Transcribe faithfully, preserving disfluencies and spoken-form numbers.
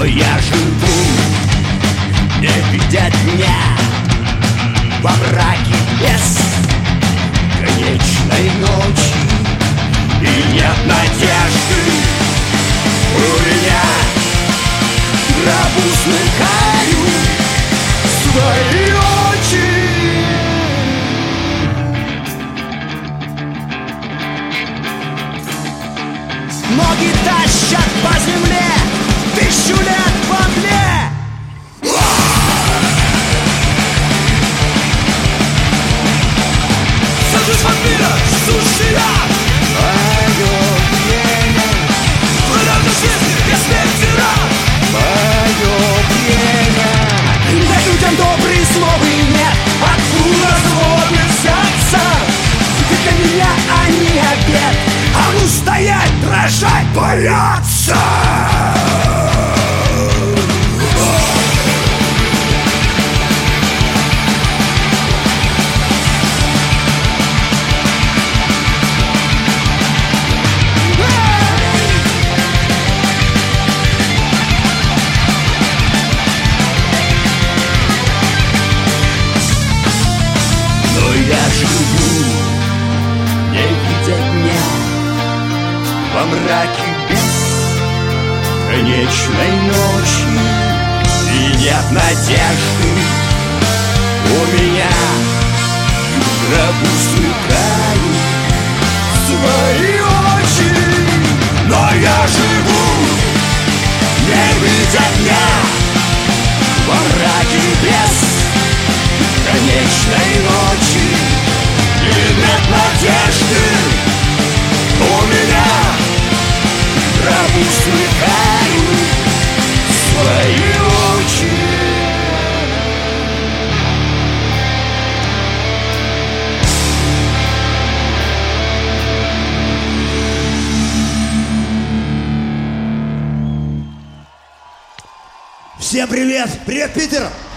я живу, не видя дня, во мраке без конечной ночи. И нет надежды у меня, траву смыкаю свои очи. Ноги тащат по земле тысячу лет во мгле. Сажусь вампира, суши я. Мое время. Враг жизни, без спектра. Мое время. Да людям добрые слова нет, откуда злобы сердца. Ведь для меня они обед, а ну стоять, дрожать, бояться. Я живу, не видя дня, во мраке без конечной ночи. И нет надежды у меня, в гробу смыкаю свои очи. Но я живу, не видя дня, во мраке без конечной ночи. И нет надежды у меня, траву смыкаю свои очи. Всем привет! Привет, Питер!